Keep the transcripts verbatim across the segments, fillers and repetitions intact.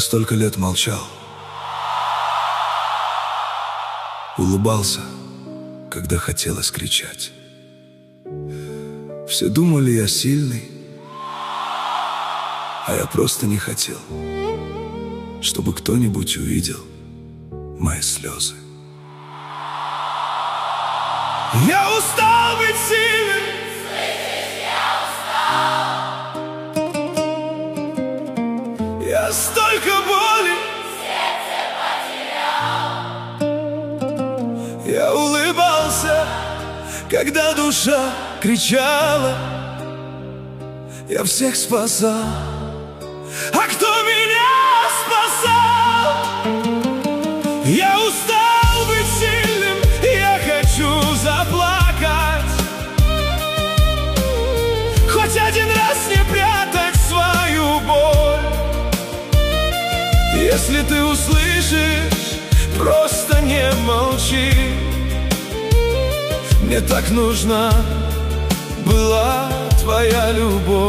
столько лет молчал, улыбался, когда хотелось кричать. Все думали, я сильный, а я просто не хотел, чтобы кто-нибудь увидел мои слезы. Я устал быть сильным, слышишь, я устал. Я столько боли в сердце потерял. Я улыбался, когда душа кричала. Я всех спасал. А кто меня спасал? Я устал быть сильным, я хочу заплакать. Хоть один раз не прятать свою боль. Если ты услышишь, просто не молчи. Мне так нужна была твоя любовь.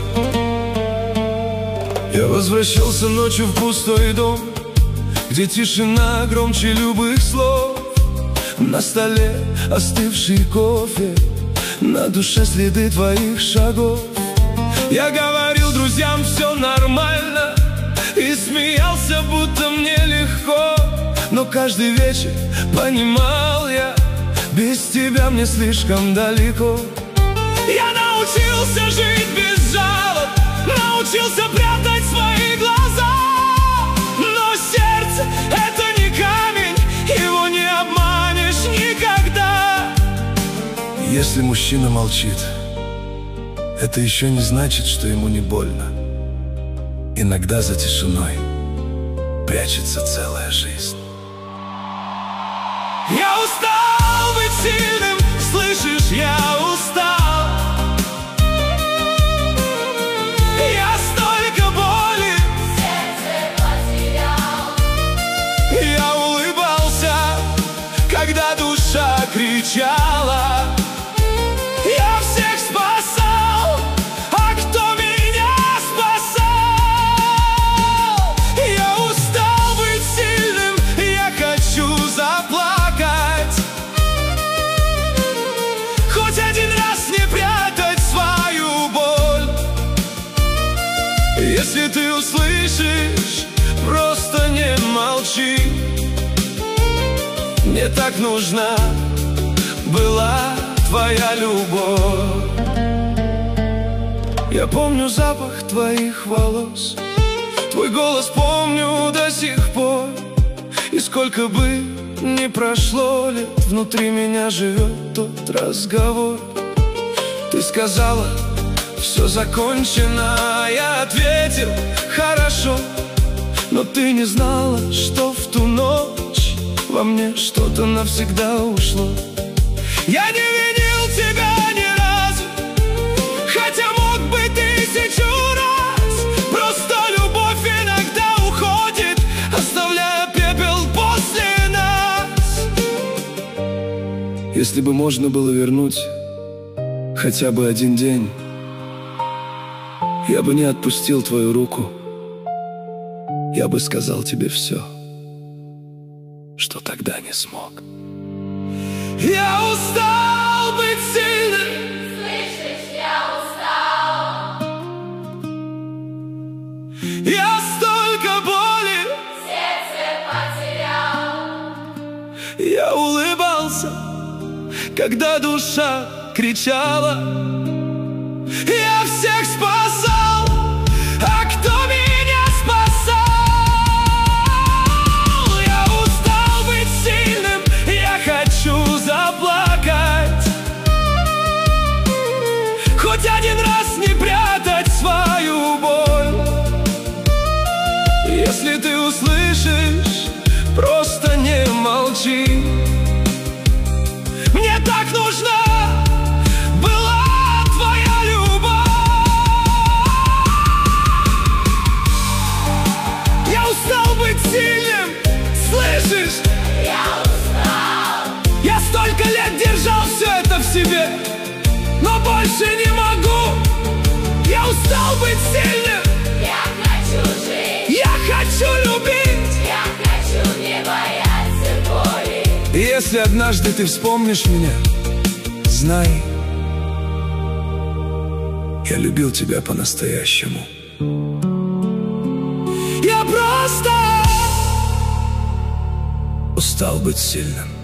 Я возвращался ночью в пустой дом, где тишина громче любых слов. На столе остывший кофе, на душе следы твоих шагов. Я говорил друзьям, все нормально, и смеялся, будто мне легко. Но каждый вечер понимал я, без тебя мне слишком далеко. Я научился жить без жалоб, научился прятать свои глаза. Но сердце — это не камень, его не обманешь никогда. Если мужчина молчит, это еще не значит, что ему не больно. Иногда за тишиной прячется целая жизнь. Я устал быть сильным, слышишь, я устал. Я столько боли в сердце потерял. Я улыбался, когда душа кричала. Я всех спасал, а кто меня спасал? Я устал быть сильным, я хочу заплакать. Хоть один раз не прятать свою боль. Если ты услышишь, просто не молчи. Мне так нужна была твоя любовь. Я помню запах твоих волос, твой голос помню до сих пор. И сколько бы ни прошло лет, внутри меня живет тот разговор. Ты сказала, все закончено, я ответил, хорошо. Но ты не знала, что в ту ночь во мне что-то навсегда ушло. Я не винил тебя ни разу, хотя мог бы тысячу раз. Просто любовь иногда уходит, оставляя пепел после нас. Если бы можно было вернуть хотя бы один день, я бы не отпустил твою руку. Я бы сказал тебе все, что тогда не смог. Я устал быть сильным, Слышишь, я устал. я столько боли, В сердце потерял. я улыбался, когда душа кричала. Я всех спасал, а кто меня спасал? Я устал быть сильным, я хочу заплакать. Хоть один раз не прятать свою боль. Если ты услышишь, просто не молчи. Мне так нужна была твоя любовь. Я устал быть сильным, слышишь? Я устал. Я столько лет держал все это в себе, но больше не могу. Я устал быть сильным, Я хочу жить. я хочу любить, Я хочу не бояться боли. если однажды ты вспомнишь меня, знай, я любил тебя по-настоящему. Я просто устал быть сильным.